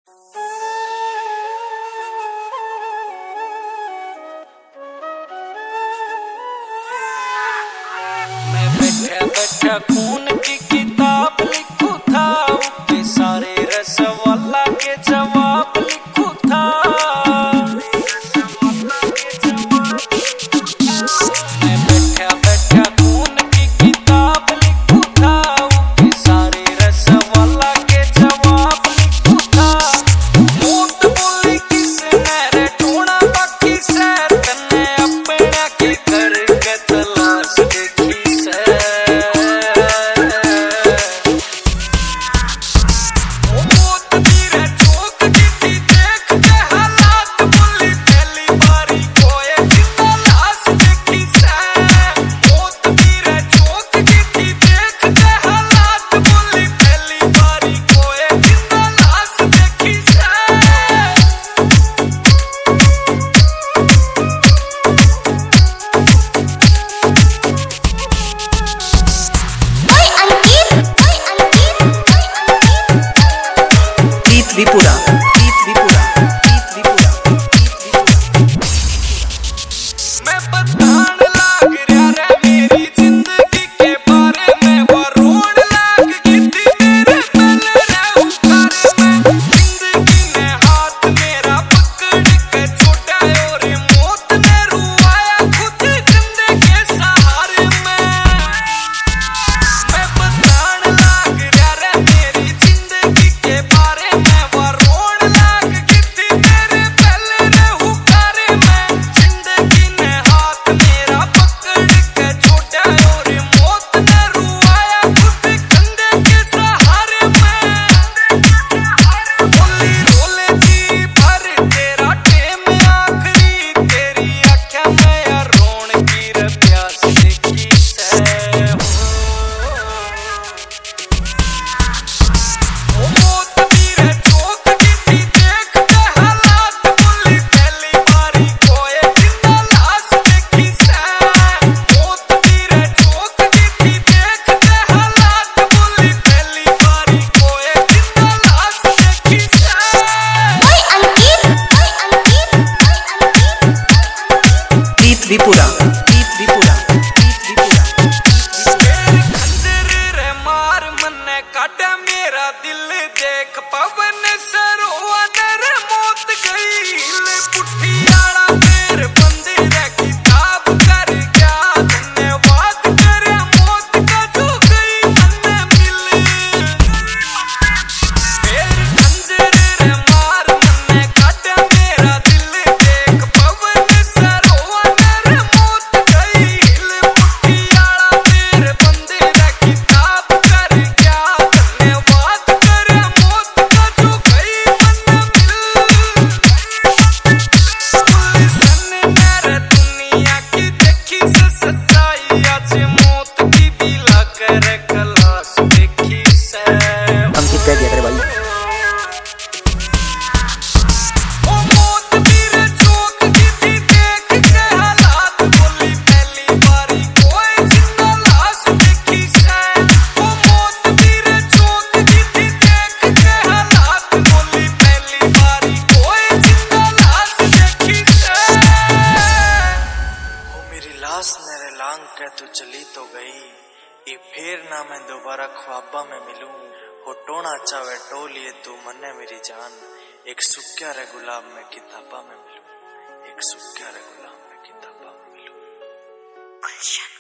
मैं बैठा बैठा खून की किताब लिखूं था, उसके सारे रसवाला के जवाब लिखूं था। मैं बैठा बैठा खून की किताब लिखूं था, उसके सारे रसवाला के जवाब लिखूं था। मौत बोली किसने रे ढूंढा बाकी से, तन्ने अपना के करके तलाश देखी से। मौत तेरे चौक की थी देखते हालात, बोली पहली बारी कोई जिंदा लाश देखी से। मौत तेरे चौक की थी देखते हालात, बोली पहली बारी कोई जिंदा लाश देखी से। त्रिपुरा मैं बतान लाग रहा रे मेरी जिंदगी के बारे में, वो रोन लाग गई थी मेरे तल रे उतारे में। जिंदगी ने हाथ मेरा पकड़ के छोड़ा और मौत ने रुआया खुद कंधे के सहारे में। मैं बतान लाग रहा रे मेरी जिंदगी के बारे में, वो रोन लाग गई थी मेरे तल रे उतारे में। जिंदगी ने हाथ मेरा पकड़ के छोड़ा और मौत ने रुआया खुद कंधे के सहारे में। बोली रोले जी भर तेरा टेम आखरी, तेरी आँखें में यार रोन की रे प्यास देखी से। मौत तेरे चौक की थी देखते हालात, बोली पहली बारी कोई जिंदा लाश देखी से। मौत तेरे चौक की थी देखते हालात, बोली पहली बारी कोई जिंदा लाश देखी से। त्रिपुरा मेरे खंजर रे मार मन्ने काटा मेरा दिल देख, पवन सरोवर मौत गई पुट्ठी आड़ा पैर बंदे रे किताब कर क्या धन्यवाद करे मौत का जो गई मन्ने मिल। मेरे खंजर रे मार मन्ने काटा मेरा दिल देख, पवन सरोवर मौत गई पुट्ठी आड़ा पैर बंदे रे किताब कर क्या धन्यवाद करे मौत का जो गई मन्ने मिल। पुलिस ने मेरे दुनिया की देखी से सच्चाई, आज मौत की भी ला कर खलास देखी से। अंकित कह दिया तेरे भाई। ओ मौत तेरे चौक की थी देखते हालात, बोली पहली बारी कोई जिंदा लाश देखी से। ओ मौत तेरे चौक की थी देखते हालात, बोली पहली बारी कोई जिंदा लाश देखी से। ओ मेरी लाश मेरे लांग के तू चली तो गई, ये फिर ना मैं दोबारा ख्वाबा में मिलूं। हो टोना चावे टोलिए तू मन्ने मेरी जान, एक सुक्या रे गुलाब में किताबा में मिलूं, एक सुक्या रे गुलाब में किताबा में मिलूं।